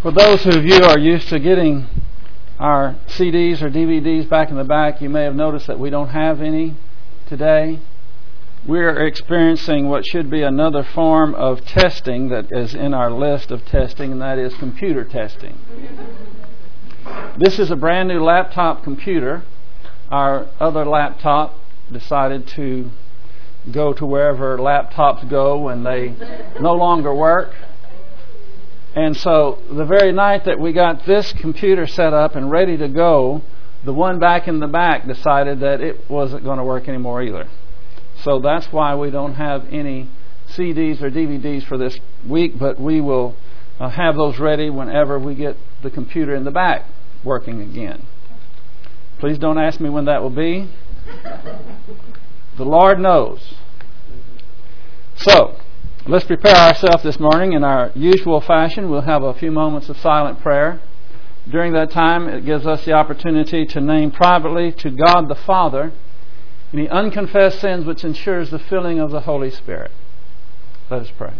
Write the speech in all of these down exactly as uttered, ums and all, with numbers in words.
For those of you who are used to getting our C Ds or D V Ds back in the back, you may have noticed that we don't have any today. We're experiencing what should be another form of testing that is in our list of testing, and that is computer testing. This is a brand new laptop computer. Our other laptop decided to go to wherever laptops go when they no longer work. And so the very night that we got this computer set up and ready to go, the one back in the back decided that it wasn't going to work anymore either. So that's why we don't have any C Ds or D V Ds for this week, but we will uh, have those ready whenever we get the computer in the back working again. Please don't ask me when that will be. The Lord knows. So, let's prepare ourselves this morning in our usual fashion. We'll have a few moments of silent prayer. During that time, it gives us the opportunity to name privately to God the Father any unconfessed sins which ensures the filling of the Holy Spirit. Let us pray.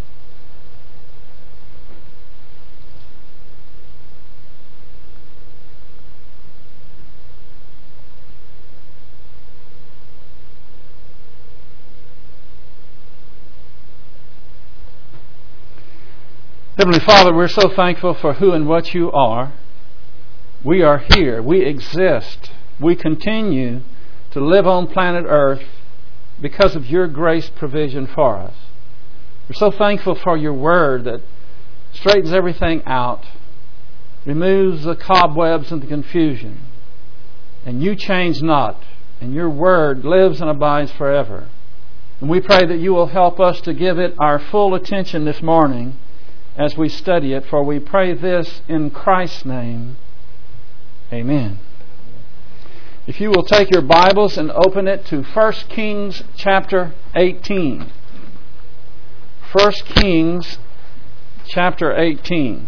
Heavenly Father, we're so thankful for who and what you are. We are here. We exist. We continue to live on planet Earth because of your grace provision for us. We're so thankful for your word that straightens everything out, removes the cobwebs and the confusion. And you change not, and your word lives and abides forever. And we pray that you will help us to give it our full attention this morning as we study it, for we pray this in Christ's name. Amen. If you will take your Bibles and open it to First Kings chapter eighteen. First Kings chapter eighteen.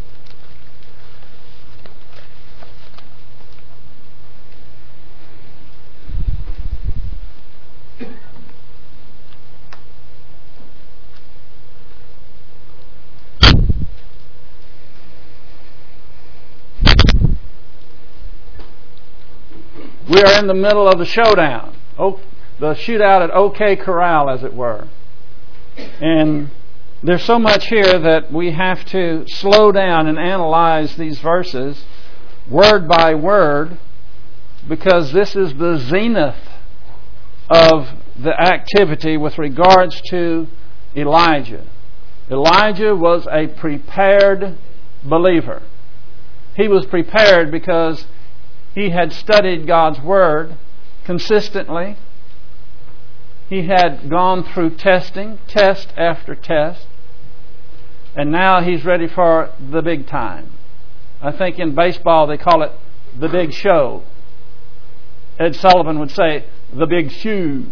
We are in the middle of the showdown, oh, the shootout at OK Corral, as it were. And there's so much here that we have to slow down and analyze these verses word by word, because this is the zenith of the activity with regards to Elijah. Elijah was a prepared believer. He was prepared because he had studied God's Word consistently. He had gone through testing, test after test. And now he's ready for the big time. I think in baseball they call it the big show. Ed Sullivan would say, the big shoe.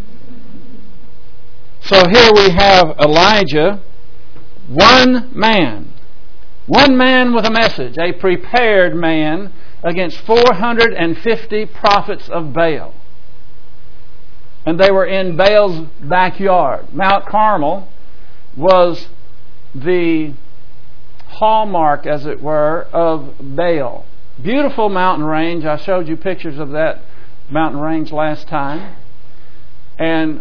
So here we have Elijah, one man. One man with a message, a prepared man, against four hundred fifty prophets of Baal. And they were in Baal's backyard. Mount Carmel was the hallmark, as it were, of Baal. Beautiful mountain range. I showed you pictures of that mountain range last time. And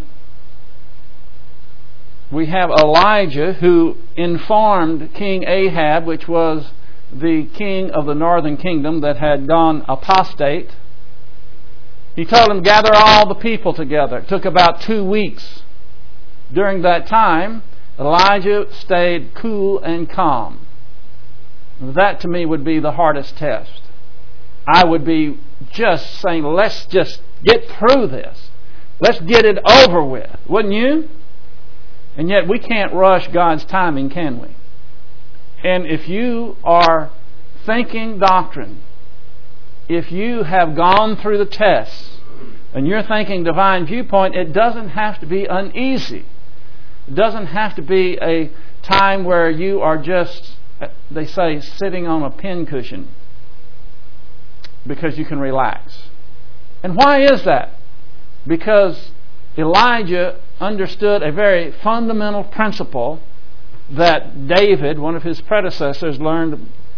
we have Elijah, who informed King Ahab, which was the king of the northern kingdom that had gone apostate. He told him, gather all the people together. It took about two weeks. During that time, Elijah stayed cool and calm. That to me would be the hardest test. I would be just saying, let's just get through this. Let's get it over with. Wouldn't you? And yet we can't rush God's timing, can we? And if you are thinking doctrine, if you have gone through the tests and you're thinking divine viewpoint, it doesn't have to be uneasy. It doesn't have to be a time where you are just, they say, sitting on a pincushion because you can relax. And why is that? Because Elijah understood a very fundamental principle that David, one of his predecessors, learned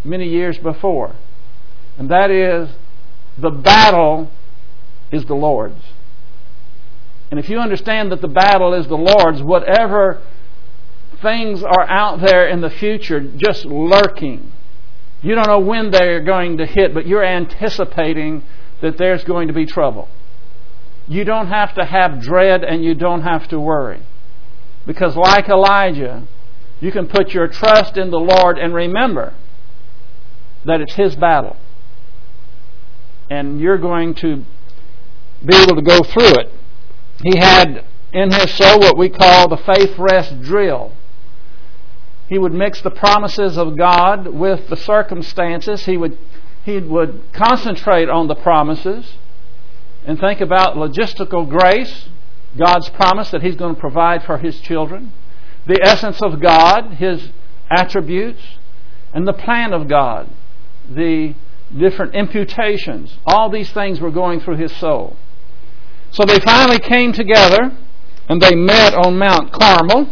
many years before. And that is, the battle is the Lord's. And if you understand that the battle is the Lord's, whatever things are out there in the future just lurking, you don't know when they're going to hit, but you're anticipating that there's going to be trouble. You don't have to have dread and you don't have to worry. Because like Elijah, you can put your trust in the Lord and remember that it's His battle. And you're going to be able to go through it. He had in his soul what we call the faith rest drill. He would mix the promises of God with the circumstances. He would, he would concentrate on the promises and think about logistical grace, God's promise that He's going to provide for His children, the essence of God, His attributes, and the plan of God, the different imputations. All these things were going through his soul. So they finally came together and they met on Mount Carmel.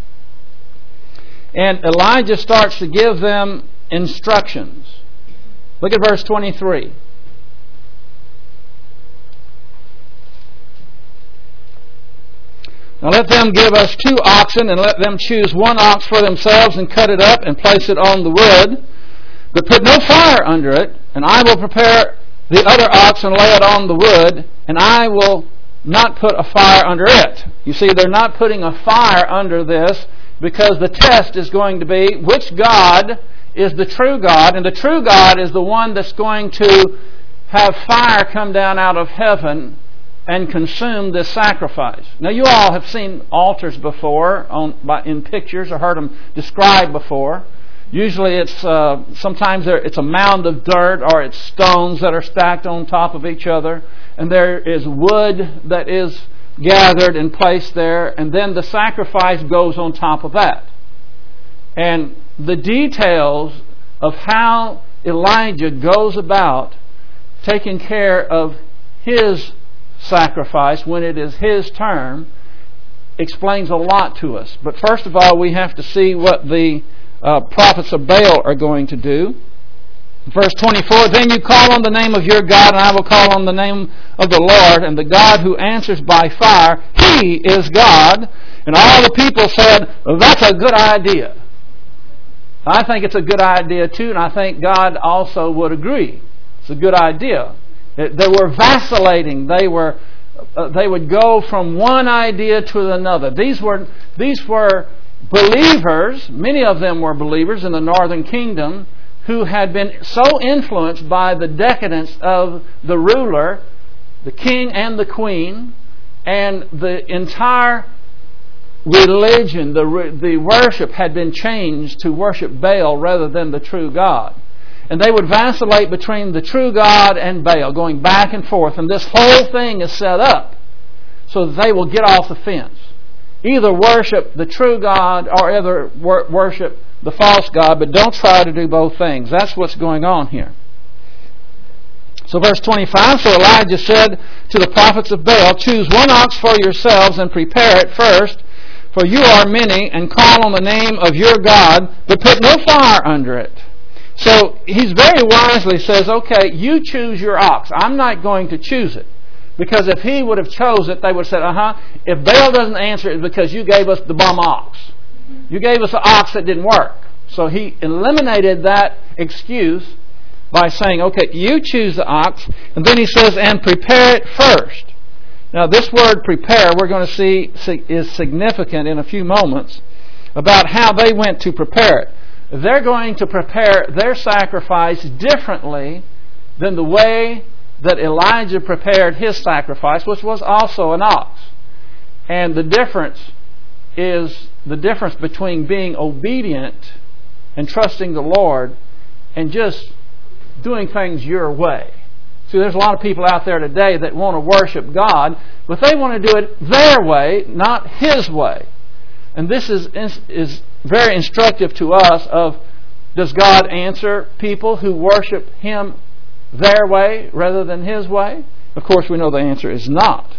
And Elijah starts to give them instructions. Look at verse twenty-three. Now let them give us two oxen, and let them choose one ox for themselves, and cut it up, and place it on the wood. But put no fire under it, and I will prepare the other ox and lay it on the wood, and I will not put a fire under it. You see, they're not putting a fire under this, because the test is going to be which God is the true God, and the true God is the one that's going to have fire come down out of heaven and consume this sacrifice. Now, you all have seen altars before on, by, in pictures, or heard them described before. Usually it's, uh, sometimes it's a mound of dirt, or it's stones that are stacked on top of each other, and there is wood that is gathered and placed there, and then the sacrifice goes on top of that. And the details of how Elijah goes about taking care of his sacrifice when it is his turn explains a lot to us. But first of all, we have to see what the uh, prophets of Baal are going to do. Verse twenty-four, then you call on the name of your God, and I will call on the name of the Lord, and the God who answers by fire, He is God. And all the people said, well, that's a good idea. I think it's a good idea too, and I think God also would agree. It's a good idea. They were vacillating. They were, uh, they would go from one idea to another. These were, these were believers, many of them were believers in the northern kingdom, who had been so influenced by the decadence of the ruler, the king and the queen, and the entire religion, the, the worship had been changed to worship Baal rather than the true God. And they would vacillate between the true God and Baal, going back and forth. And this whole thing is set up so that they will get off the fence. Either worship the true God or either wor- worship the false God, but don't try to do both things. That's what's going on here. So verse twenty-five, so Elijah said to the prophets of Baal, choose one ox for yourselves and prepare it first, for you are many, and call on the name of your God, but put no fire under it. So he's very wisely says, okay, you choose your ox. I'm not going to choose it. Because if he would have chose it, they would have said, uh-huh, if Baal doesn't answer it, it's because you gave us the bum ox. You gave us an ox that didn't work. So he eliminated that excuse by saying, okay, you choose the ox. And then he says, and prepare it first. Now this word prepare, we're going to see is significant in a few moments about how they went to prepare it. They're going to prepare their sacrifice differently than the way that Elijah prepared his sacrifice, which was also an ox. And the difference is the difference between being obedient and trusting the Lord and just doing things your way. See, there's a lot of people out there today that want to worship God, but they want to do it their way, not His way. And this is is very instructive to us of, does God answer people who worship Him their way rather than His way? Of course, we know the answer is not.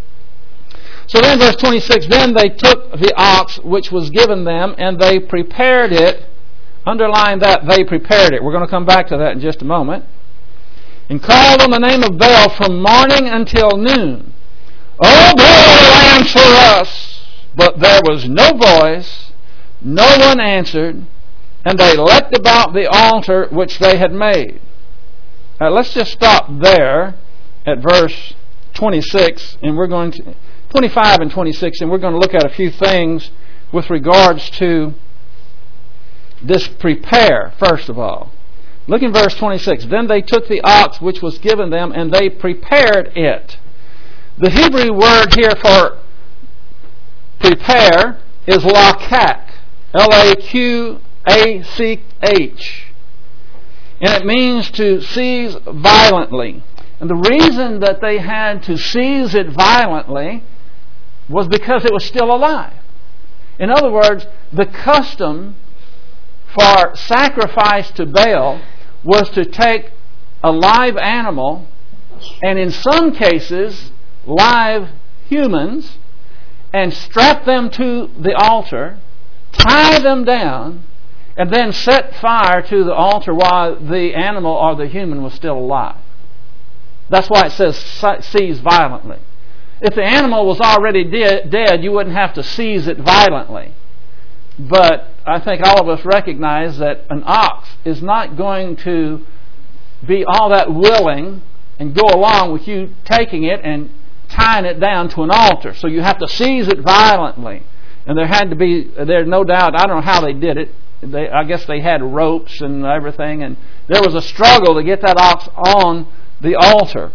So then verse twenty-six, then they took the ox which was given them, and they prepared it Underline that, they prepared it. We're going to come back to that in just a moment. And called on the name of Baal from morning until noon. O Baal, answer us! But there was no voice, no one answered, and they leapt about the altar which they had made. Now let's just stop there at verse twenty-six, and we're going to twenty-five and twenty-six, and we're going to look at a few things with regards to this prepare, first of all. Look in verse twenty-six. Then they took the ox which was given them, and they prepared it. The Hebrew word here for prepare is lakach, L A Q A C H. And it means to seize violently. And the reason that they had to seize it violently was because it was still alive. In other words, the custom for sacrifice to Baal was to take a live animal, and in some cases, live humans, and strap them to the altar, tie them down, and then set fire to the altar while the animal or the human was still alive. That's why it says seize violently. If the animal was already de- dead, you wouldn't have to seize it violently. But I think all of us recognize that an ox is not going to be all that willing and go along with you taking it and tying it down to an altar. So you have to seize it violently. And there had to be, there's no doubt, I don't know how they did it. They, I guess they had ropes and everything, and there was a struggle to get that ox on the altar.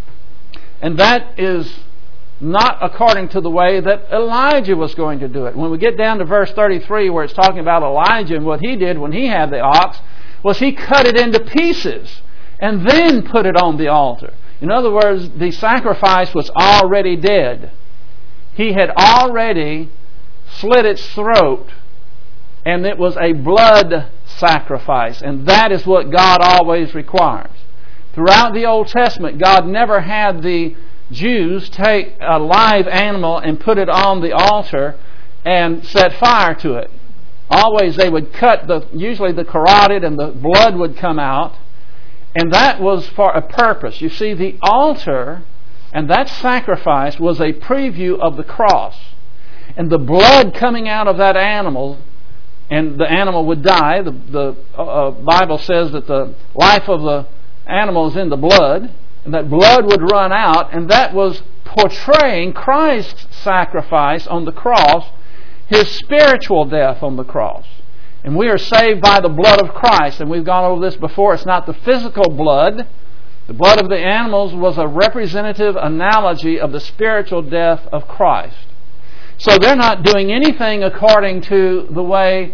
And that is not according to the way that Elijah was going to do it. When we get down to verse thirty-three, where it's talking about Elijah and what he did when he had the ox, was he cut it into pieces and then put it on the altar. In other words, the sacrifice was already dead. He had already slit its throat, and it was a blood sacrifice. And that is what God always requires. Throughout the Old Testament, God never had the Jews take a live animal and put it on the altar and set fire to it. Always they would cut the, usually the carotid, and the blood would come out. And that was for a purpose. You see, the altar and that sacrifice was a preview of the cross. And the blood coming out of that animal, and the animal would die. The, the uh, Bible says that the life of the animal is in the blood, and that blood would run out, and that was portraying Christ's sacrifice on the cross, His spiritual death on the cross. And we are saved by the blood of Christ, and we've gone over this before. It's not the physical blood. The blood of the animals was a representative analogy of the spiritual death of Christ. So they're not doing anything according to the way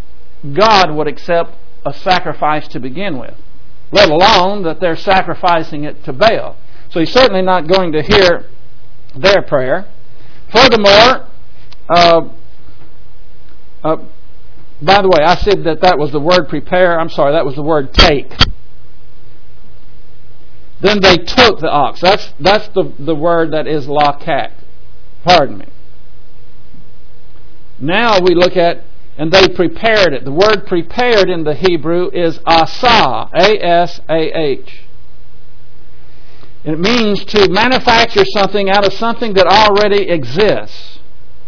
God would accept a sacrifice to begin with, let alone that they're sacrificing it to Baal. So He's certainly not going to hear their prayer. Furthermore, uh, uh, by the way, I said that that was the word prepare. I'm sorry, that was the word take. Then they took the ox. That's that's the, the word that is lakach. Pardon me. Now we look at, and they prepared it. The word prepared in the Hebrew is asah, A S A H. It means to manufacture something out of something that already exists.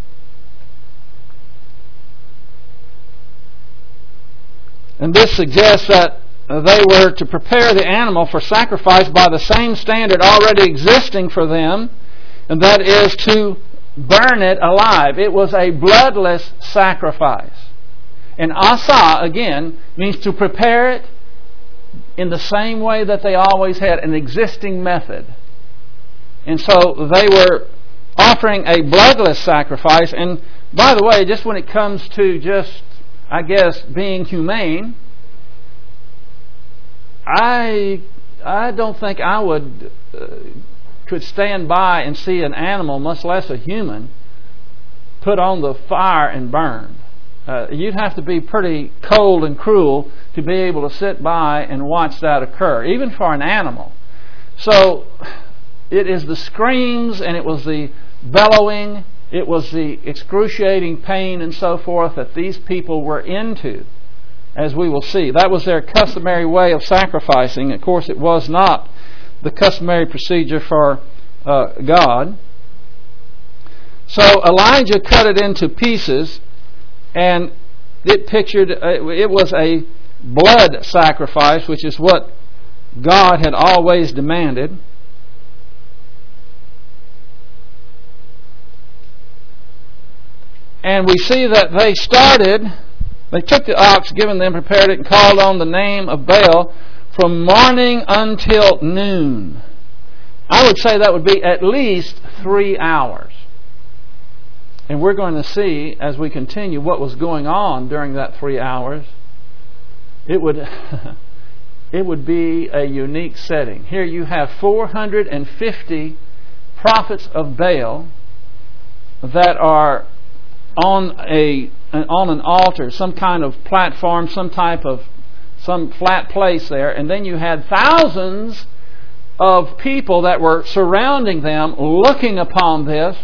And this suggests that they were to prepare the animal for sacrifice by the same standard already existing for them, and that is to burn it alive. It was a bloodless sacrifice. And asah, again, means to prepare it in the same way that they always had, an existing method. And so they were offering a bloodless sacrifice. And by the way, just when it comes to just, I guess, being humane, I I don't think I would uh, could stand by and see an animal, much less a human, put on the fire and burned. Uh, you'd have to be pretty cold and cruel to be able to sit by and watch that occur, even for an animal. So it is the screams, and it was the bellowing, it was the excruciating pain and so forth that these people were into. as we will see. That was their customary way of sacrificing. Of course, it was not the customary procedure for uh, God. So Elijah cut it into pieces, and it pictured, uh, it was a blood sacrifice, which is what God had always demanded. And we see that they started, they took the ox given them, prepared it, and called on the name of Baal from morning until noon. I would say that would be at least three hours. And we're going to see, as we continue, what was going on during that three hours. It would, it would be a unique setting. Here you have four hundred fifty prophets of Baal that are on a on an altar, some kind of platform, some type of some flat place there, and then you had thousands of people that were surrounding them, looking upon this.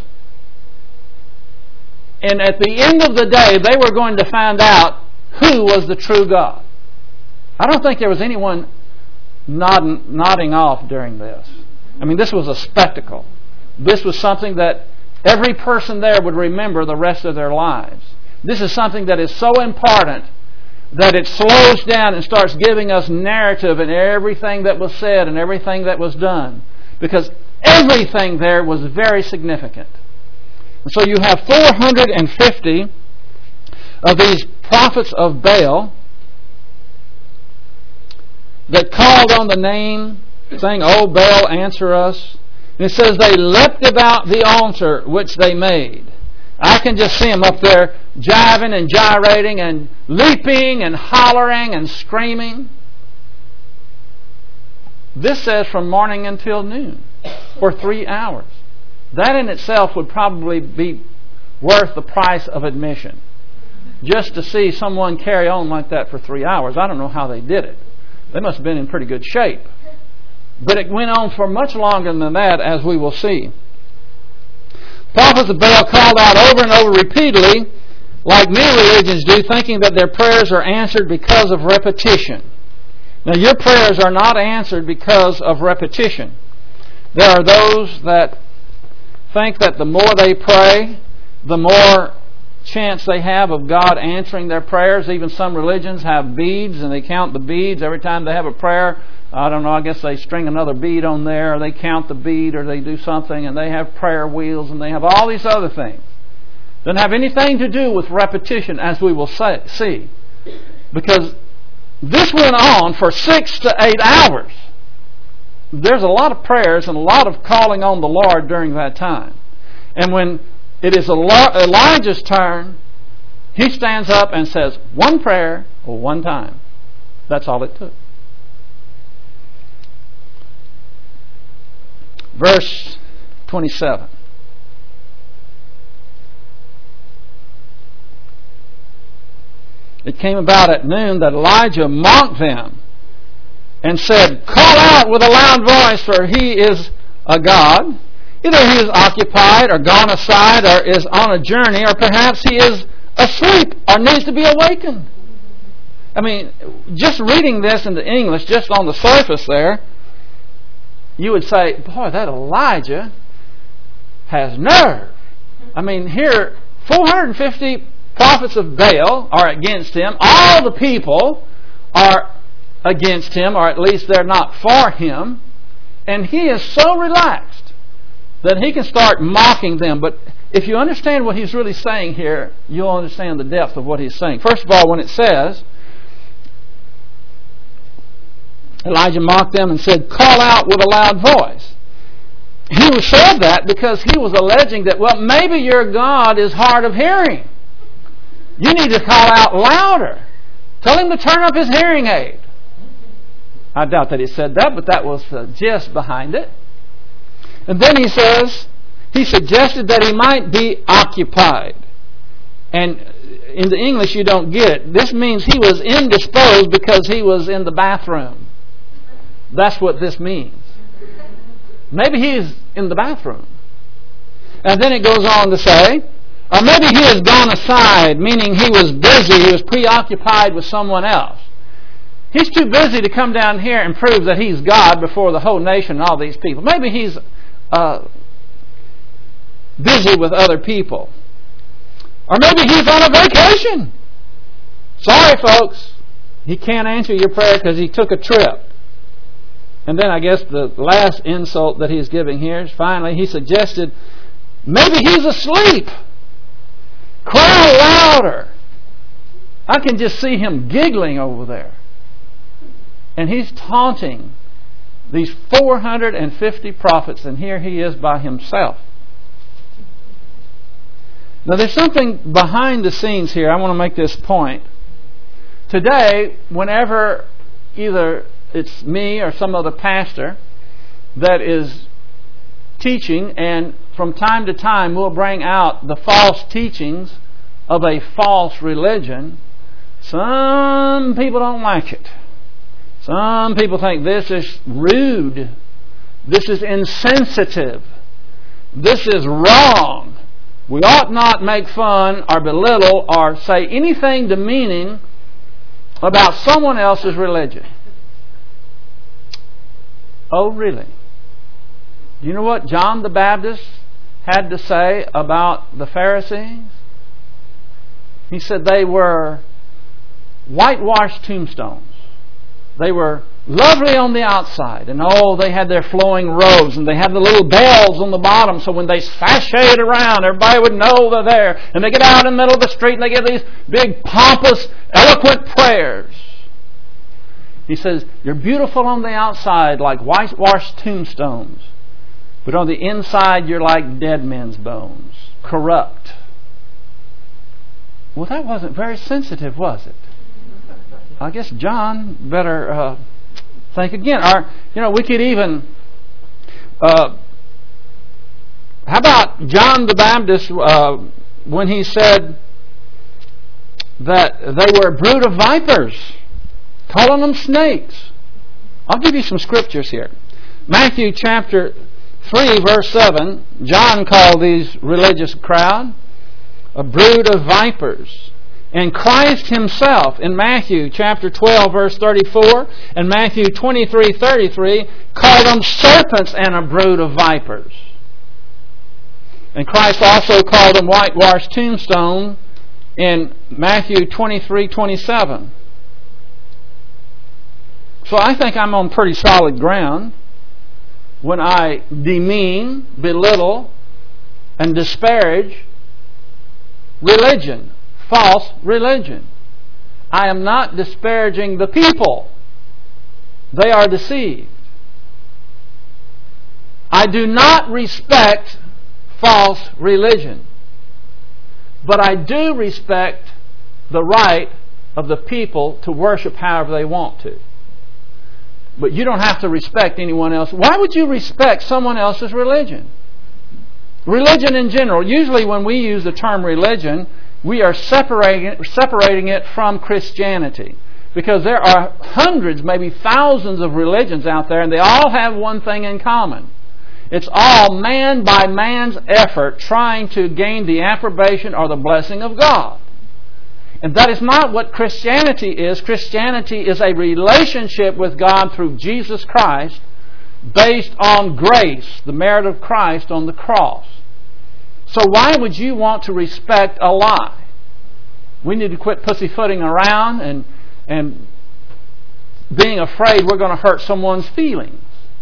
And at the end of the day, they were going to find out who was the true God. I don't think there was anyone nodding, nodding off during this. I mean, this was a spectacle. This was something that every person there would remember the rest of their lives. This is something that is so important that it slows down and starts giving us narrative in everything that was said and everything that was done. Because everything there was very significant. And so you have four hundred fifty of these prophets of Baal that called on the name, saying, "O Baal, answer us." And it says they leapt about the altar which they made. I can just see them up there jiving and gyrating and leaping and hollering and screaming. This says from morning until noon, for three hours. That in itself would probably be worth the price of admission. Just to see someone carry on like that for three hours. I don't know how they did it. They must have been in pretty good shape. But it went on for much longer than that, as we will see. Prophets of Baal called out over and over repeatedly, like many religions do, thinking that their prayers are answered because of repetition. Now, your prayers are not answered because of repetition. There are those that think that the more they pray, the more chance they have of God answering their prayers. Even some religions have beads, and they count the beads every time they have a prayer. I don't know, I guess they string another bead on there, or they count the bead, or they do something, and they have prayer wheels, and they have all these other things. Doesn't have anything to do with repetition, as we will say, see. Because this went on for six to eight hours. There's a lot of prayers and a lot of calling on the Lord during that time. And when it is Elijah's turn, he stands up and says one prayer or one time. That's all it took. Verse twenty-seven. It came about at noon that Elijah mocked them and said, "Call out with a loud voice, for he is a god. Either he is occupied or gone aside or is on a journey, or perhaps he is asleep or needs to be awakened." I mean, just reading this into English, just on the surface there, you would say, boy, that Elijah has nerve. I mean, here, four hundred fifty prophets of Baal are against him. All the people are against him, or at least they're not for him. And he is so relaxed that he can start mocking them. But if you understand what he's really saying here, you'll understand the depth of what he's saying. First of all, when it says, Elijah mocked them and said, "Call out with a loud voice." He was said that because he was alleging that, well, maybe your God is hard of hearing. You need to call out louder. Tell him to turn up his hearing aid. I doubt that he said that, but that was the gist behind it. And then he says, he suggested that he might be occupied. And in the English you don't get it. This means he was indisposed because he was in the bathroom. That's what this means. Maybe he's in the bathroom. And then it goes on to say, Or maybe he has gone aside, meaning he was busy, he was preoccupied with someone else. He's too busy to come down here and prove that he's God before the whole nation and all these people. Maybe he's uh, busy with other people. Or maybe he's on a vacation. Sorry, folks. He can't answer your prayer because he took a trip. And then I guess the last insult that he's giving here is finally he suggested maybe he's asleep. Cry louder. I can just see him giggling over there. And he's taunting these four hundred fifty prophets, and here he is by himself. Now there's something behind the scenes here. I want to make this point. Today, whenever either it's me or some other pastor that is teaching, and from time to time we'll bring out the false teachings of a false religion, some people don't like it. Some people think this is rude. This is insensitive. This is wrong. We ought not make fun or belittle or say anything demeaning about someone else's religion. Oh, really? Do you know what John the Baptist had to say about the Pharisees? He said they were whitewashed tombstones. They were lovely on the outside, and oh, they had their flowing robes, and they had the little bells on the bottom, so when they sashayed around, everybody would know they're there. And they get out in the middle of the street, and they give these big, pompous, eloquent prayers. He says, you're beautiful on the outside like whitewashed tombstones, but on the inside you're like dead men's bones, corrupt. Well, that wasn't very sensitive, was it? I guess John better uh, think again. Or, you know, we could even... Uh, how about John the Baptist uh, when he said that they were a brood of vipers, calling them snakes? I'll give you some scriptures here. Matthew chapter three, verse seven, John called these religious crowd a brood of vipers. And Christ himself in Matthew chapter twelve, verse thirty-four, and Matthew twenty-three, thirty-three, called them serpents and a brood of vipers. And Christ also called them whitewashed tombstone in Matthew twenty-three, twenty-seven. So I think I'm on pretty solid ground when I demean, belittle, and disparage religion. False religion. I am not disparaging the people. They are deceived. I do not respect false religion. But I do respect the right of the people to worship however they want to. But you don't have to respect anyone else. Why would you respect someone else's religion? Religion in general. Usually when we use the term religion, we are separating, separating it from Christianity. Because there are hundreds, maybe thousands of religions out there, and they all have one thing in common. It's all man by man's effort trying to gain the approbation or the blessing of God. And that is not what Christianity is. Christianity is a relationship with God through Jesus Christ based on grace, the merit of Christ on the cross. So why would you want to respect a lie? We need to quit pussyfooting around and, and being afraid we're going to hurt someone's feelings.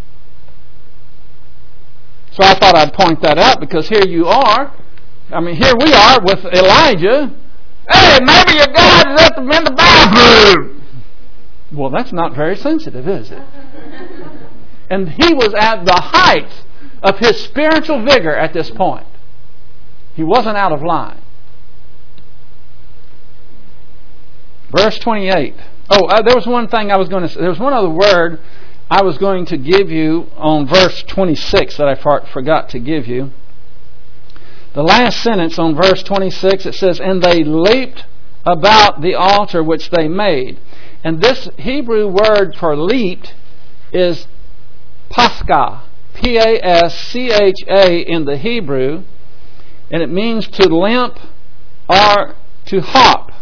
So I thought I'd point that out because here you are. I mean, here we are with Elijah. Hey, maybe your God is at the in the bathroom. Well, that's not very sensitive, is it? And he was at the height of his spiritual vigor at this point. He wasn't out of line. Verse twenty-eight. Oh, uh, there was one thing I was going to say. There was one other word I was going to give you on verse twenty-six that I for, forgot to give you. The last sentence on verse twenty-six, it says, and they leaped about the altar which they made. And this Hebrew word for leaped is pascha. P A S C H A in the Hebrew. and it means to limp or to hop.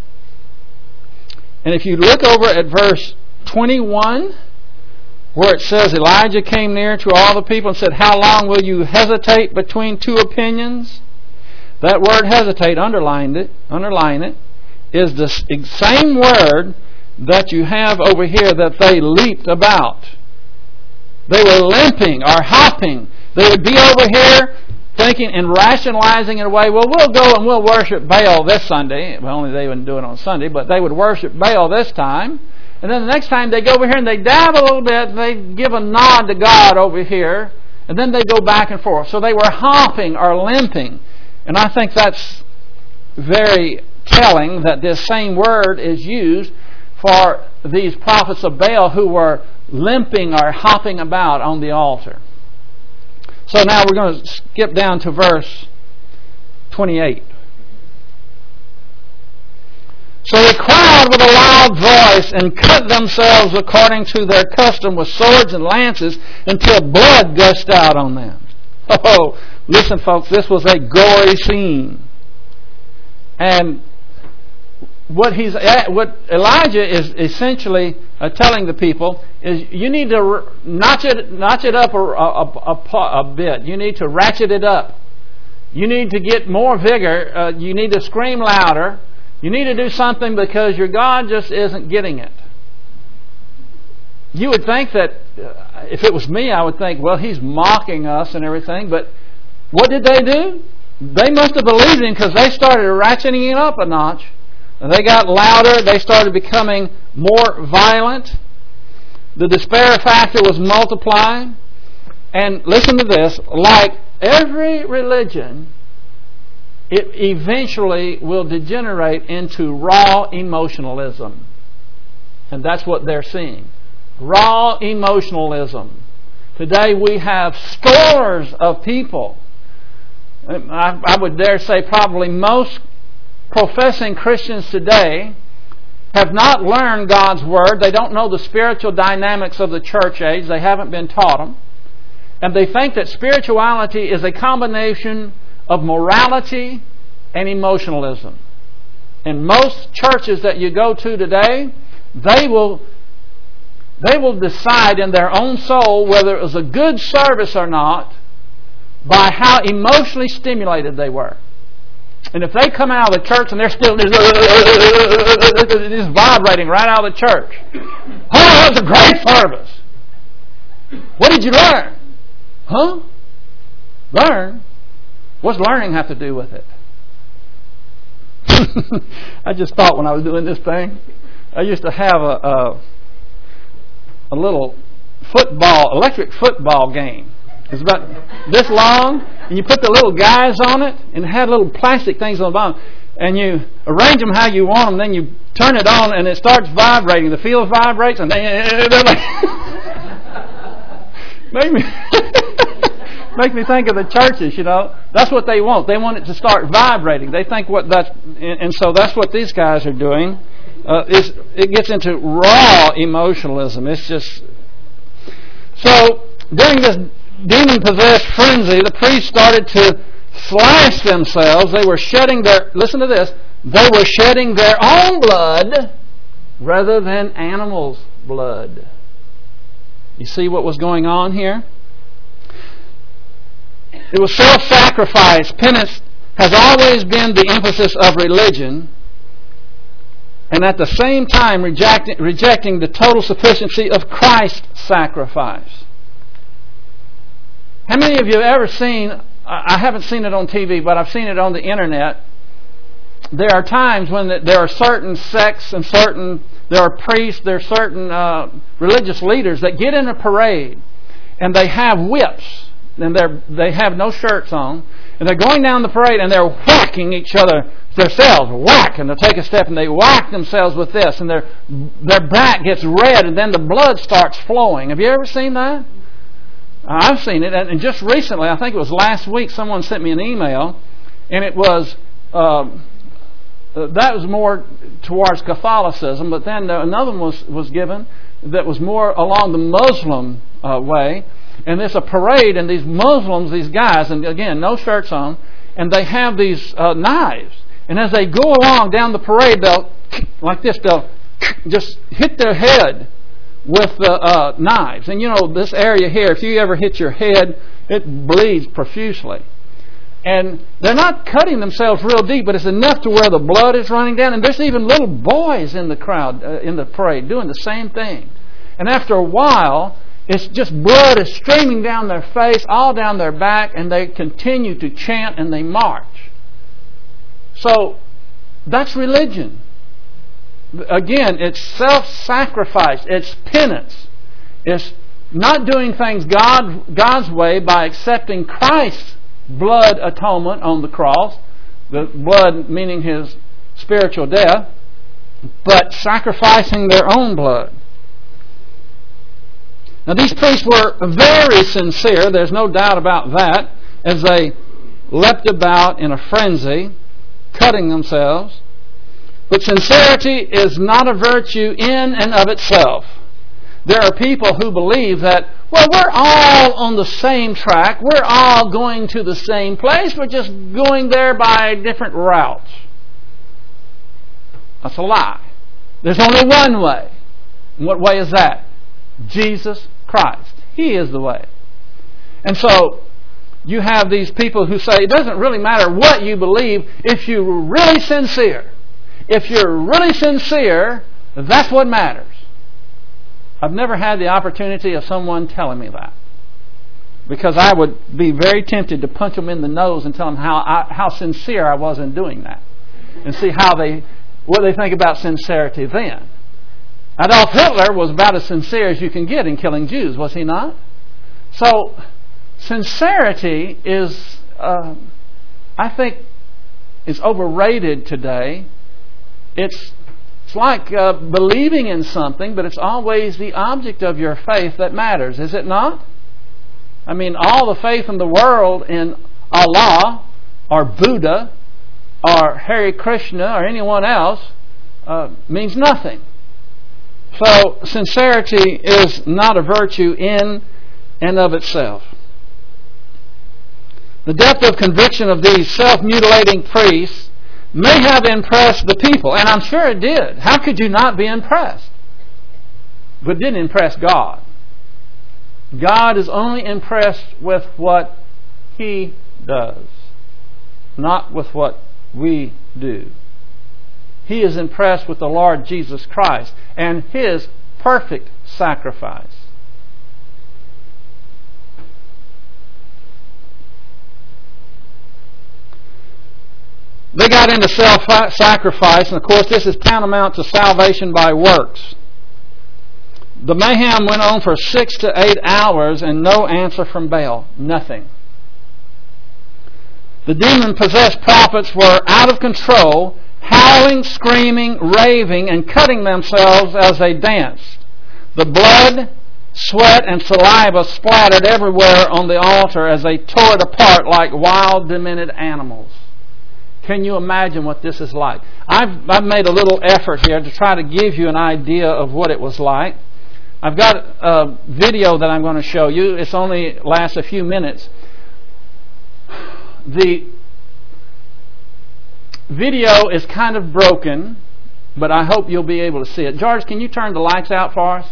And if you look over at verse twenty-one, where it says Elijah came near to all the people and said, "How long will you hesitate between two opinions?" That word hesitate, underlined it, underline it, is the same word that you have over here that they leaped about. They were limping or hopping. They would be over here thinking and rationalizing in a way, well, we'll go and we'll worship Baal this Sunday. Well, only they wouldn't do it on Sunday, but they would worship Baal this time. And then the next time they go over here and they dab a little bit, they give a nod to God over here, and then they go back and forth. So they were hopping or limping. And I think that's very telling that this same word is used for these prophets of Baal who were limping or hopping about on the altar. So now we're going to skip down to verse twenty-eight. So they cried with a loud voice and cut themselves according to their custom with swords and lances until blood gushed out on them. Oh, listen, folks, this was a gory scene. And what he's what Elijah is essentially uh, telling the people is you need to notch it notch it up a, a, a, a bit. You need to ratchet it up. You need to get more vigor. Uh, you need to scream louder. You need to do something because your God just isn't getting it. You would think that uh, if it was me, I would think, well, he's mocking us and everything. But what did they do? They must have believed him because they started ratcheting it up a notch. They got louder. They started becoming more violent. The despair factor was multiplying. And listen to this. Like every religion, it eventually will degenerate into raw emotionalism. And that's what they're seeing. Raw emotionalism. Today we have scores of people. I, I would dare say probably most professing Christians today have not learned God's Word. They don't know the spiritual dynamics of the church age. They haven't been taught them. And they think that spirituality is a combination of morality and emotionalism. In most churches that you go to today, they will they will decide in their own soul whether it was a good service or not by how emotionally stimulated they were. And if they come out of the church and they're still just vibrating right out of the church, oh, that was a great service. What did you learn? Huh? Learn? What's learning have to do with it? I just thought when I was doing this thing, I used to have a, a a little football, electric football game. It's about this long, and you put the little guys on it, and it had little plastic things on the bottom, and you arrange them how you want them, then you turn it on, and it starts vibrating. The field vibrates, and they're like... make me... Make me think of the churches, you know. That's what they want. They want it to start vibrating. They think what that's, and so that's what these guys are doing. Uh, it's, it gets into raw emotionalism. It's just so during this demon-possessed frenzy, the priests started to slash themselves. They were shedding their. Listen to this. They were shedding their own blood rather than animals' blood. You see what was going on here? It was self-sacrifice. Penance has always been the emphasis of religion, and at the same time rejecting, rejecting the total sufficiency of Christ's sacrifice. How many of you have ever seen, I haven't seen it on T V, but I've seen it on the internet. There are times when there are certain sects and certain, there are priests, there are certain uh, religious leaders that get in a parade and they have whips. And they they have no shirts on, and they're going down the parade, and they're whacking each other themselves, whack, and they'll take a step, and they whack themselves with this, and their their back gets red, and then the blood starts flowing. Have you ever seen that? I've seen it, and just recently, I think it was last week, someone sent me an email, and it was um, that was more towards Catholicism, but then another one was was given that was more along the Muslim uh, way. And there's a parade, and these Muslims, these guys, and again, no shirts on, and they have these uh, knives. And as they go along down the parade, they'll, like this, they'll just hit their head with the uh, knives. And you know, this area here, if you ever hit your head, it bleeds profusely. And they're not cutting themselves real deep, but it's enough to where the blood is running down. And there's even little boys in the crowd, uh, in the parade, doing the same thing. And after a while, it's just blood is streaming down their face, all down their back, and they continue to chant and they march. So, that's religion. Again, it's self-sacrifice. It's penance. It's not doing things God, God's way by accepting Christ's blood atonement on the cross. The blood meaning His spiritual death. But sacrificing their own blood. Now these priests were very sincere, there's no doubt about that, as they leapt about in a frenzy, cutting themselves. But sincerity is not a virtue in and of itself. There are people who believe that, well, we're all on the same track, we're all going to the same place, we're just going there by different routes. That's a lie. There's only one way. And what way is that? Jesus Christ. He is the way. And so, you have these people who say, it doesn't really matter what you believe if you're really sincere. If you're really sincere, that's what matters. I've never had the opportunity of someone telling me that. Because I would be very tempted to punch them in the nose and tell them how I, how sincere I was in doing that. And see how they, what they think about sincerity then. Adolf Hitler was about as sincere as you can get in killing Jews, was he not? So, sincerity is, uh, I think, is overrated today. It's, it's like uh, believing in something, but it's always the object of your faith that matters, is it not? I mean, all the faith in the world in Allah, or Buddha, or Hare Krishna, or anyone else, uh, means nothing. So, sincerity is not a virtue in and of itself. The depth of conviction of these self-mutilating priests may have impressed the people, and I'm sure it did. How could you not be impressed? But it didn't impress God. God is only impressed with what He does, not with what we do. He is impressed with the Lord Jesus Christ and His perfect sacrifice. They got into self-sacrifice, and of course this is tantamount to salvation by works. The mayhem went on for six to eight hours and no answer from Baal. Nothing. The demon-possessed prophets were out of control, howling, screaming, raving, and cutting themselves as they danced. The blood, sweat, and saliva splattered everywhere on the altar as they tore it apart like wild, demented animals. Can you imagine what this is like? I've, I've made a little effort here to try to give you an idea of what it was like. I've got a video that I'm going to show you. It's only lasts a few minutes. The video is kind of broken, but I hope you'll be able to see it. George, can you turn the lights out for us?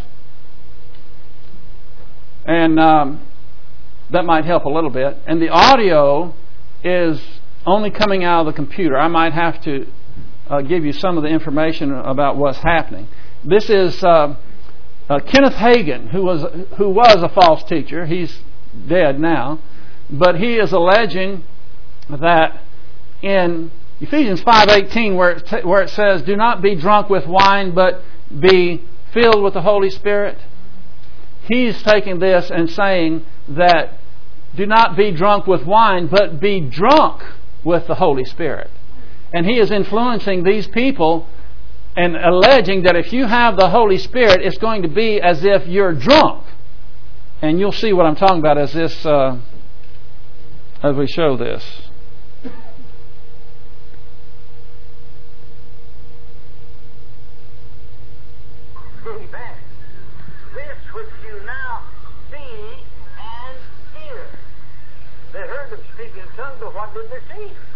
And um, that might help a little bit. And the audio is only coming out of the computer. I might have to uh, give you some of the information about what's happening. This is uh, uh, Kenneth Hagin, who was who was a false teacher. He's dead now, but he is alleging that in Ephesians five eighteen, where it, t- where it says, "Do not be drunk with wine, but be filled with the Holy Spirit." He's taking this and saying that do not be drunk with wine, but be drunk with the Holy Spirit. And he is influencing these people and alleging that if you have the Holy Spirit, it's going to be as if you're drunk. And you'll see what I'm talking about as this, uh, as we show this. Amen. This which you now see and hear. They heard them speak in tongues, but what did they see?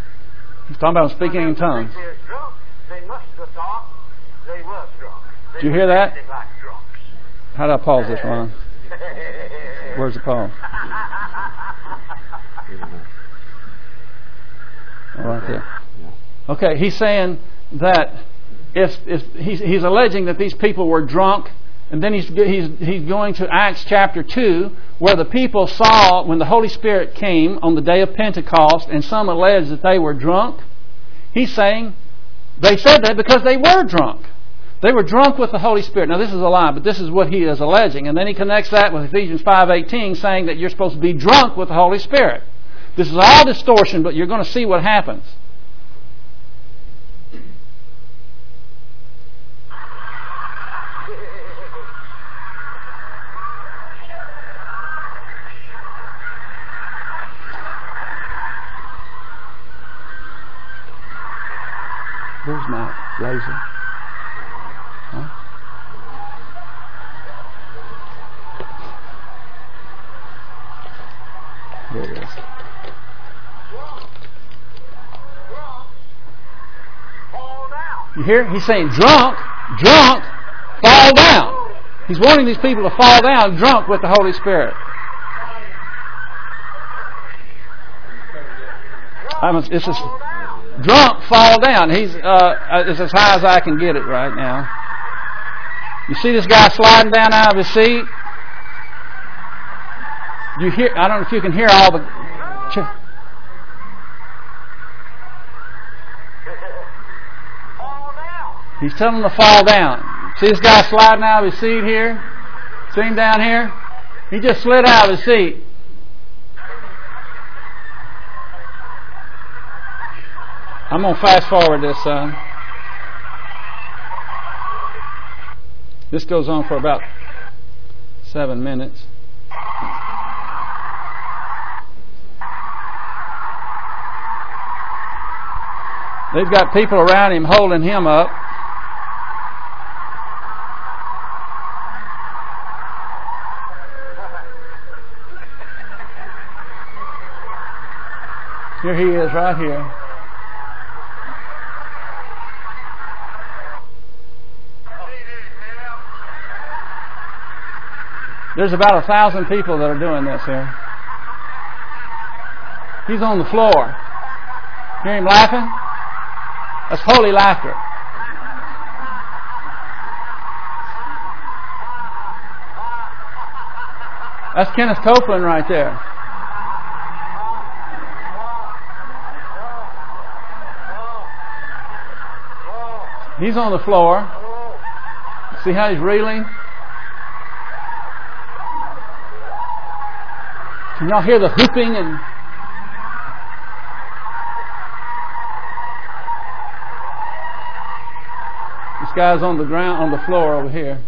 He's talking about speaking in tongues. They're drunk. They must have thought they was drunk. They Did you hear that? acted like drunks. How do I pause this, Ron? Where's the pause? Oh, right there. Okay, he's saying that if, if he's, he's alleging that these people were drunk, and then he's, he's, he's going to Acts chapter two, where the people saw when the Holy Spirit came on the day of Pentecost, and some allege that they were drunk. He's saying they said that because they were drunk. They were drunk with the Holy Spirit. Now this is a lie, but this is what he is alleging. And then he connects that with Ephesians five eighteen, saying that you're supposed to be drunk with the Holy Spirit. This is all distortion, but you're going to see what happens. Where's my laser? Huh? There it is. You hear? He's saying drunk, drunk, fall down. He's wanting these people to fall down drunk with the Holy Spirit. I'm, it's just, drunk, fall down. He's uh, it's as high as I can get it right now. You see this guy sliding down out of his seat? You hear? I don't know if you can hear all the. Ch- He's telling them to fall down. See this guy sliding out of his seat here? See him down here? He just slid out of his seat. I'm going to fast forward this, son. This goes on for about seven minutes. They've got people around him holding him up. Here he is, right here. There's about a thousand people that are doing this here. He's on the floor. Hear him laughing? That's holy laughter. That's Kenneth Copeland right there. He's on the floor. See how he's reeling? Can y'all hear the whooping and this guy's on the ground, on the floor over here.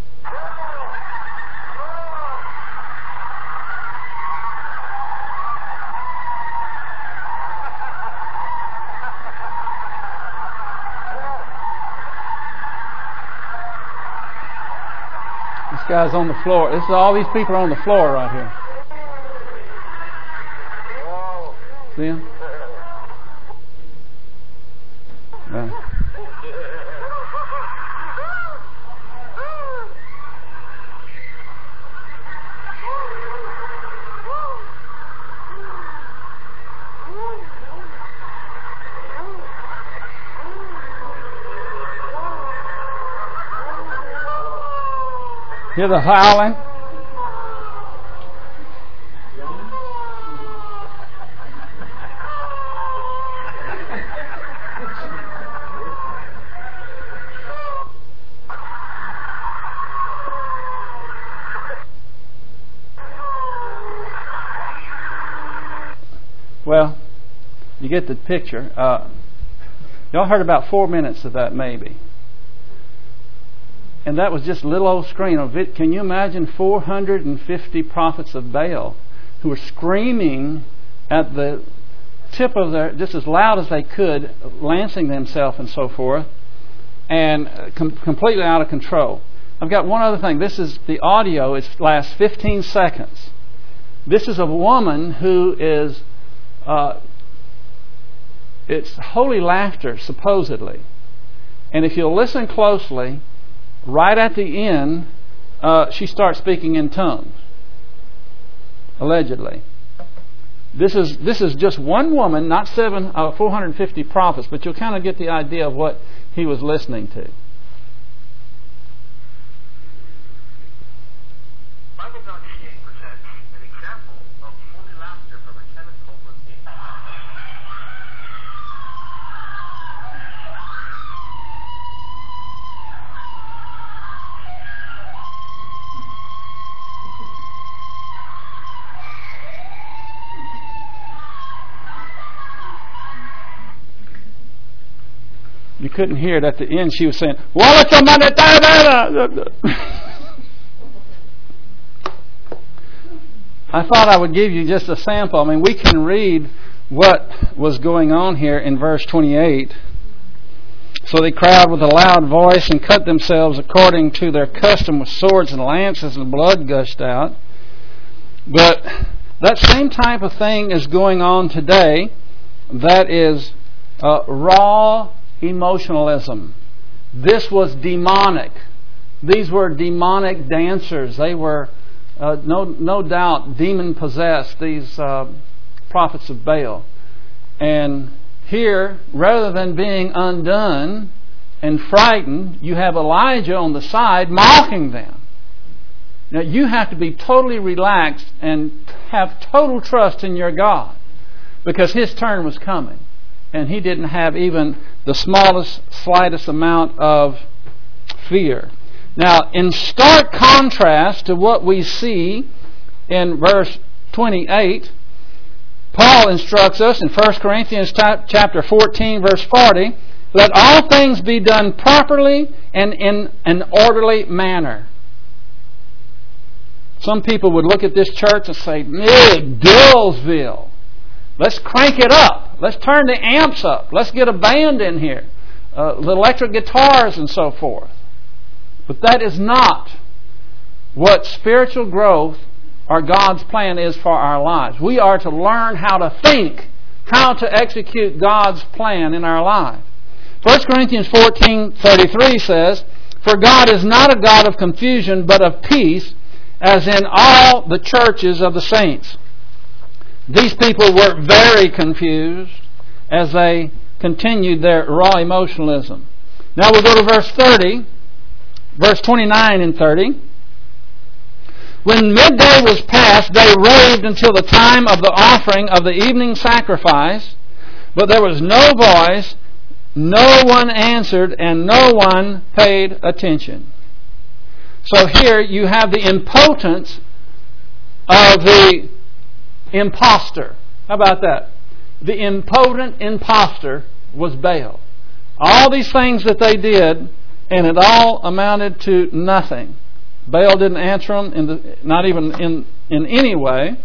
This guy's on the floor. This is all these people are on the floor right here. See him? Yeah. Hear the howling? Well, you get the picture. Uh, y'all heard about four minutes of that, maybe. And that was just a little old screen of it. Can you imagine four hundred fifty prophets of Baal who were screaming at the tip of their, just as loud as they could, lancing themselves and so forth, and com- completely out of control. I've got one other thing. This is the audio. It lasts fifteen seconds. This is a woman who is uh, it's holy laughter, supposedly. And if you'll listen closely, right at the end, uh, she starts speaking in tongues, allegedly. This is this is just one woman, not seven, uh, four hundred fifty prophets, but you'll kind of get the idea of what he was listening to. You couldn't hear it at the end. She was saying, "Walla somebody da da da." I thought I would give you just a sample. I mean, we can read what was going on here in verse twenty-eight. So they cried with a loud voice and cut themselves according to their custom with swords and lances, and blood gushed out. But that same type of thing is going on today. That is uh, raw emotionalism. This was demonic. These were demonic dancers. They were uh, no no doubt demon possessed, these uh, prophets of Baal. And here, rather than being undone and frightened, you have Elijah on the side mocking them. Now you have to be totally relaxed and have total trust in your God, because his turn was coming. And he didn't have even the smallest, slightest amount of fear. Now, in stark contrast to what we see in verse twenty-eight, Paul instructs us in First Corinthians chapter fourteen, verse forty, "Let all things be done properly and in an orderly manner." Some people would look at this church and say, "Ugh, Dullsville. Let's crank it up. Let's turn the amps up. Let's get a band in here. Uh, the electric guitars and so forth." But that is not what spiritual growth or God's plan is for our lives. We are to learn how to think, how to execute God's plan in our lives. First Corinthians fourteen thirty-three says, "For God is not a God of confusion, but of peace, as in all the churches of the saints." These people were very confused as they continued their raw emotionalism. Now we'll go to verse thirty, verse twenty-nine and thirty. "When midday was past, they raved until the time of the offering of the evening sacrifice, but there was no voice, no one answered, and no one paid attention." So here you have the impotence of the imposter. How about that? The impotent imposter was Baal. All these things that they did, and it all amounted to nothing. Baal didn't answer them, in the, not even in, in any way.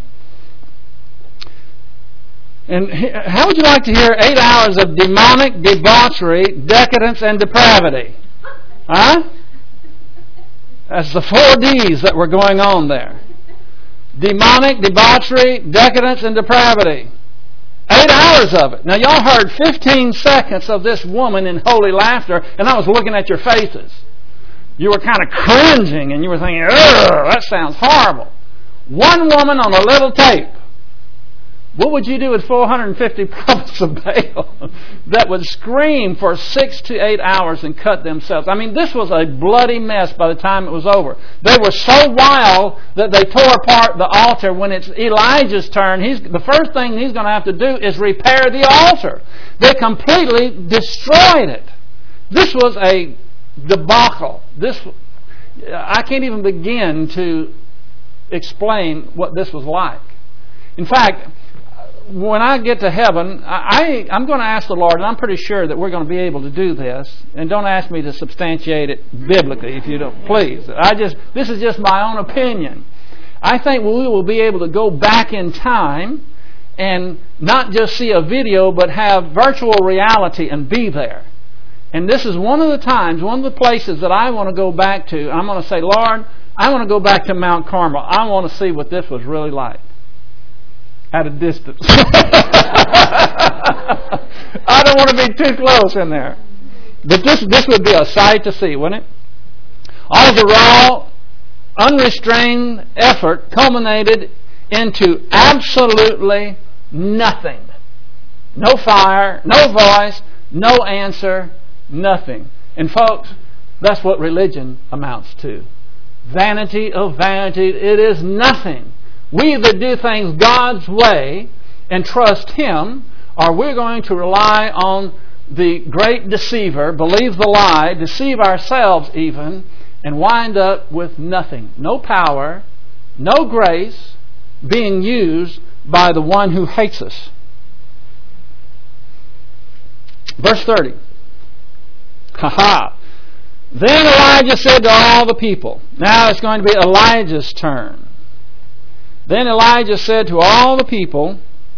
And how would you like to hear eight hours of demonic debauchery, decadence, and depravity? Huh? That's the four D's that were going on there. Demonic, debauchery, decadence, and depravity. Eight hours of it. Now y'all heard fifteen seconds of this woman in holy laughter, and I was looking at your faces. You were kind of cringing, and you were thinking, "Ugh, that sounds horrible." One woman on a little tape. What would you do with four hundred fifty prophets of Baal that would scream for six to eight hours and cut themselves? I mean, this was a bloody mess by the time it was over. They were so wild that they tore apart the altar. When it's Elijah's turn, he's, the first thing he's going to have to do is repair the altar. They completely destroyed it. This was a debacle. This, I can't even begin to explain what this was like. In fact, when I get to heaven, I, I'm going to ask the Lord, and I'm pretty sure that we're going to be able to do this. And don't ask me to substantiate it biblically, if you don't, please. I just, this is just my own opinion. I think we will be able to go back in time and not just see a video, but have virtual reality and be there. And this is one of the times, one of the places that I want to go back to. I'm going to say, Lord, I want to go back to Mount Carmel. I want to see what this was really like. at a distance. I don't want to be too close in there. But this this would be a sight to see, wouldn't it? All the raw, unrestrained effort culminated into absolutely nothing. No fire, no voice, no answer, nothing. And folks, that's what religion amounts to. Vanity of vanity, it is nothing. We either do things God's way and trust Him, or we're going to rely on the great deceiver, believe the lie, deceive ourselves even, and wind up with nothing. No power, no grace being used by the one who hates us. Verse thirty. Ha ha. Then Elijah said to all the people. Now it's going to be Elijah's turn. Then Elijah said to all the people,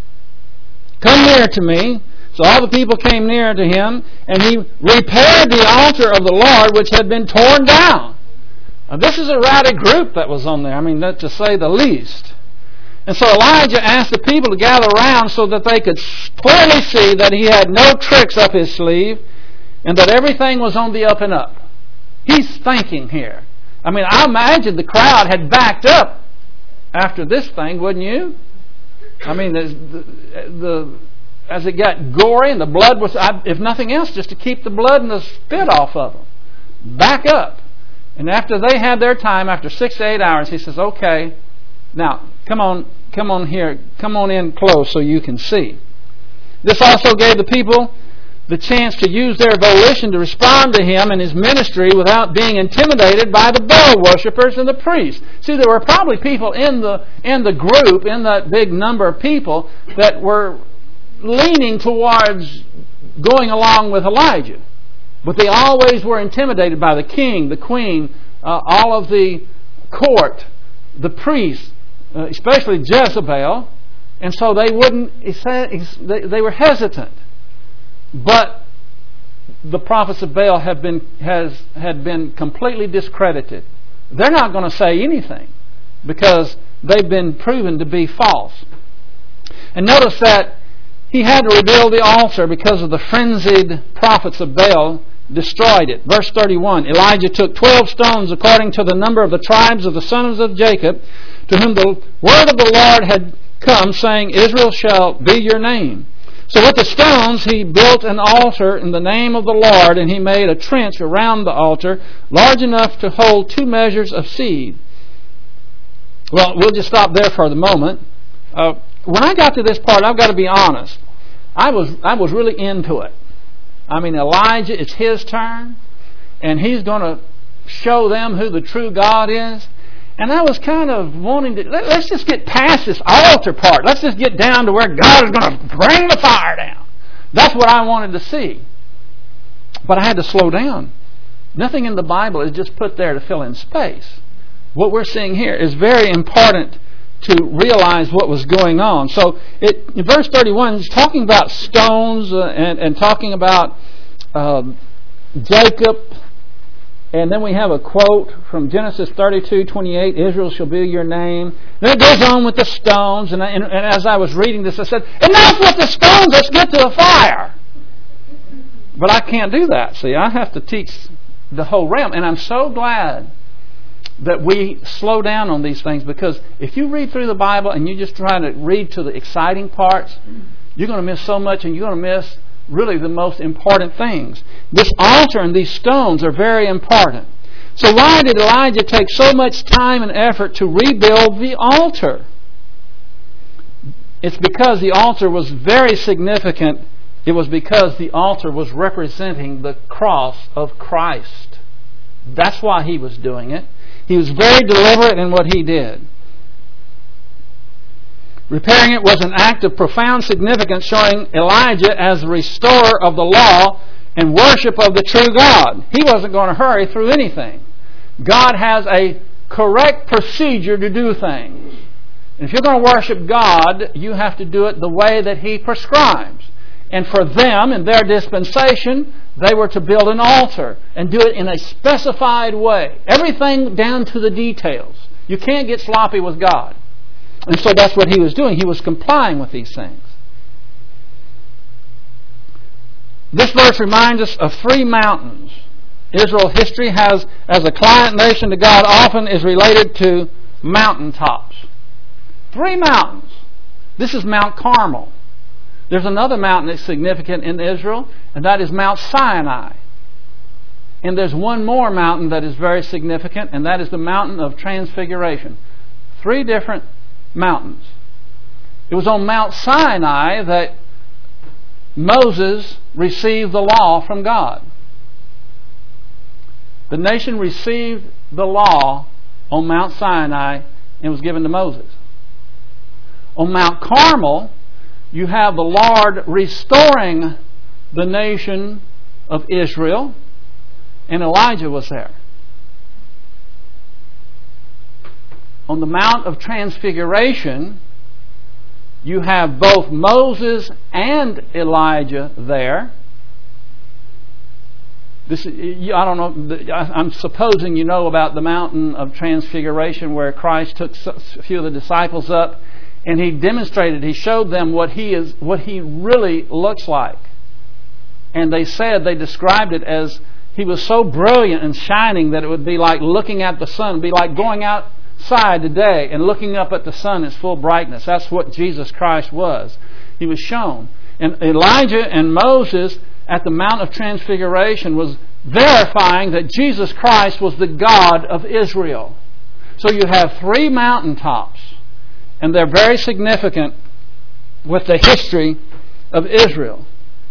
come near to me. So all the people came near to him, and he repaired the altar of the Lord which had been torn down. Now, this is a rowdy group that was on there. I mean, that to say the least. And so Elijah asked the people to gather around so that they could clearly see that he had no tricks up his sleeve and that everything was on the up and up. He's thinking here. I mean, I imagine the crowd had backed up after this thing, wouldn't you? I mean, the, the as it got gory and the blood was, if nothing else, just to keep the blood and the spit off of them. Back up. And after they had their time, after six to eight hours, he says, okay, now, come on, come on here, come on in close so you can see. This also gave the people the chance to use their volition to respond to him and his ministry without being intimidated by the Baal worshippers and the priests. See, there were probably people in the in the group, in that big number of people, that were leaning towards going along with Elijah. But they always were intimidated by the king, the queen, uh, all of the court, the priests, uh, especially Jezebel, and so they wouldn't. They were hesitant. But the prophets of Baal have been has had been completely discredited. They're not going to say anything because they've been proven to be false. And notice that he had to rebuild the altar because of the frenzied prophets of Baal destroyed it. Verse thirty-one, Elijah took twelve stones according to the number of the tribes of the sons of Jacob, to whom the word of the Lord had come, saying, Israel shall be your name. So with the stones he built an altar in the name of the Lord, and he made a trench around the altar large enough to hold two measures of seed. Well, we'll just stop there for the moment. Uh, when I got to this part, I've got to be honest. I was I was really into it. I mean, Elijah, it's his turn, and he's going to show them who the true God is. And I was kind of wanting to, let, let's just get past this altar part. Let's just get down to where God is going to bring the fire down. That's what I wanted to see. But I had to slow down. Nothing in the Bible is just put there to fill in space. What we're seeing here is very important to realize what was going on. So it, in verse thirty-one, it's talking about stones uh, and, and talking about um, Jacob. And then we have a quote from Genesis thirty-two twenty-eight, Israel shall be your name. Then it goes on with the stones. And, I, and, and as I was reading this, I said, enough with the stones, let's get to the fire. But I can't do that. See, I have to teach the whole realm. And I'm so glad that we slow down on these things, because if you read through the Bible and you just try to read to the exciting parts, you're going to miss so much, and you're going to miss really the most important things. This altar and these stones are very important. So why did Elijah take so much time and effort to rebuild the altar? It's because the altar was very significant. It was because the altar was representing the cross of Christ. That's why he was doing it. He was very deliberate in what he did. Repairing it was an act of profound significance, showing Elijah as the restorer of the law and worship of the true God. He wasn't going to hurry through anything. God has a correct procedure to do things. And if you're going to worship God, you have to do it the way that He prescribes. And for them, in their dispensation, they were to build an altar and do it in a specified way. Everything down to the details. You can't get sloppy with God. And so that's what he was doing. He was complying with these things. This verse reminds us of three mountains. Israel history has, as a client nation to God, often is related to mountaintops. Three mountains. This is Mount Carmel. There's another mountain that's significant in Israel, and that is Mount Sinai. And there's one more mountain that is very significant, and that is the mountain of Transfiguration. Three different mountains. It was on Mount Sinai that Moses received the law from God. The nation received the law on Mount Sinai and was given to Moses. On Mount Carmel, you have the Lord restoring the nation of Israel, and Elijah was there. On the Mount of Transfiguration, you have both Moses and Elijah there. This, I don't know. I'm supposing you know about the mountain of Transfiguration, where Christ took a few of the disciples up, and he demonstrated, he showed them what he is, what he really looks like. And they said, they described it as he was so brilliant and shining that it would be like looking at the sun, it'd be like going outside today and looking up at the sun in its full brightness. That's what Jesus Christ was. He was shown. And Elijah and Moses at the Mount of Transfiguration was verifying that Jesus Christ was the God of Israel. So you have three mountaintops, and they're very significant with the history of Israel.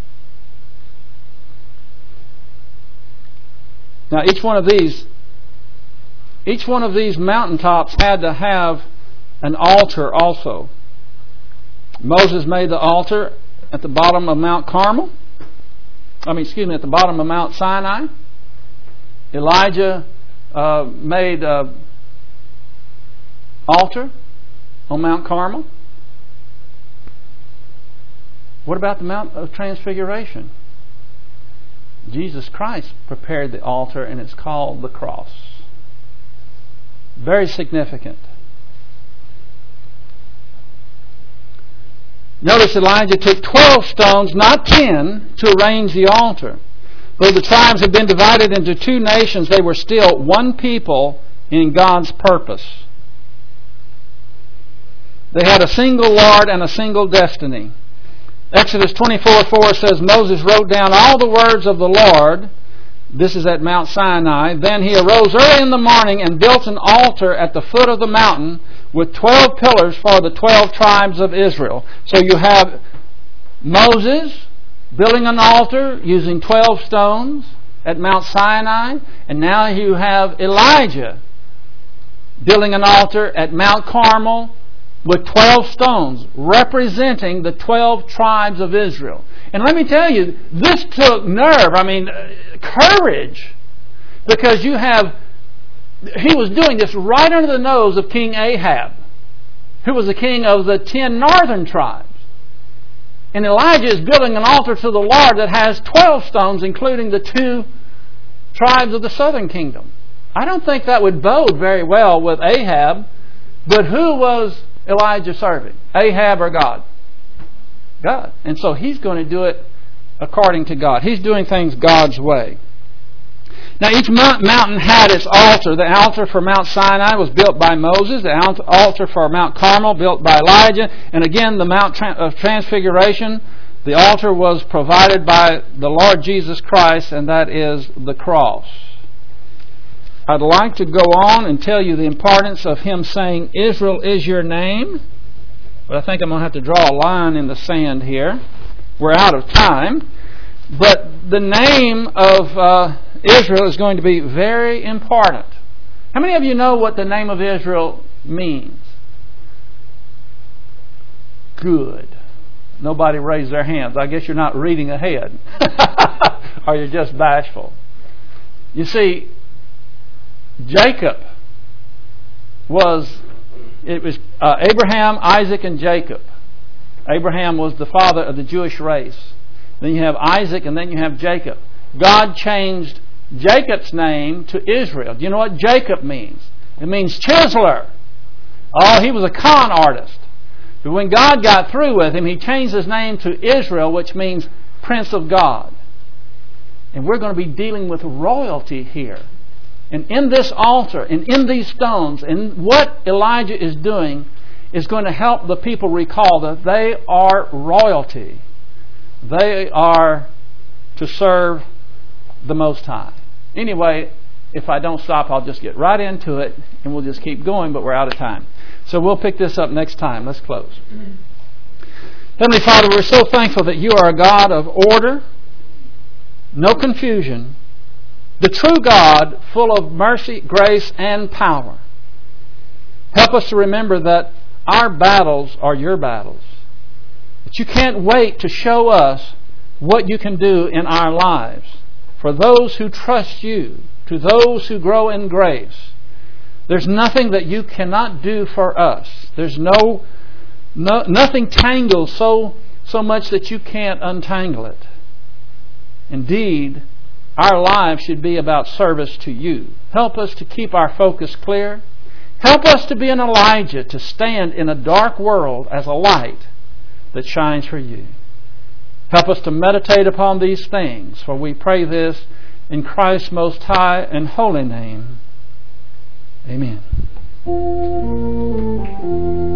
Now each one of these each one of these mountaintops had to have an altar also. Moses made the altar at the bottom of Mount Carmel. I mean, excuse me, at the bottom of Mount Sinai. Elijah uh, made an altar on Mount Carmel. What about the Mount of Transfiguration? Jesus Christ prepared the altar, and it's called the cross. Very significant. Notice Elijah took twelve stones, not ten, to arrange the altar. Though the tribes had been divided into two nations, they were still one people in God's purpose. They had a single Lord and a single destiny. Exodus twenty-four four says, Moses wrote down all the words of the Lord. This is at Mount Sinai. Then he arose early in the morning and built an altar at the foot of the mountain with twelve pillars for the twelve tribes of Israel. So you have Moses building an altar using twelve stones at Mount Sinai. And now you have Elijah building an altar at Mount Carmel with twelve stones representing the twelve tribes of Israel. And let me tell you, this took nerve, I mean, courage, because you have, he was doing this right under the nose of King Ahab, who was the king of the ten northern tribes. And Elijah is building an altar to the Lord that has twelve stones, including the two tribes of the southern kingdom. I don't think that would bode very well with Ahab, but who was Elijah serving? Ahab or God? God. And so he's going to do it according to God. He's doing things God's way. Now each mountain had its altar. The altar for Mount Sinai was built by Moses. The altar for Mount Carmel built by Elijah. And again, the Mount of Transfiguration, the altar was provided by the Lord Jesus Christ, and that is the cross. I'd like to go on and tell you the importance of him saying, Israel is your name. But I think I'm going to have to draw a line in the sand here. We're out of time. But the name of uh, Israel is going to be very important. How many of you know what the name of Israel means? Good. Nobody raised their hands. I guess you're not reading ahead. Or you're just bashful. You see, Jacob was, it was uh, Abraham, Isaac, and Jacob. Abraham was the father of the Jewish race. Then you have Isaac, and then you have Jacob. God changed Jacob's name to Israel. Do you know what Jacob means? It means chiseler. Oh, he was a con artist. But when God got through with him, He changed his name to Israel, which means Prince of God. And we're going to be dealing with royalty here. And in this altar, and in these stones, and what Elijah is doing is going to help the people recall that they are royalty. They are to serve the Most High. Anyway, if I don't stop, I'll just get right into it, and we'll just keep going, but we're out of time. So we'll pick this up next time. Let's close. Heavenly Father, we're so thankful that You are a God of order, no confusion, the true God, full of mercy, grace, and power. Help us to remember that our battles are Your battles. That You can't wait to show us what You can do in our lives. For those who trust You, to those who grow in grace, there's nothing that You cannot do for us. There's no, no nothing tangles so, so much that You can't untangle it. Indeed, our lives should be about service to You. Help us to keep our focus clear. Help us to be an Elijah, to stand in a dark world as a light that shines for You. Help us to meditate upon these things, for we pray this in Christ's most high and holy name. Amen.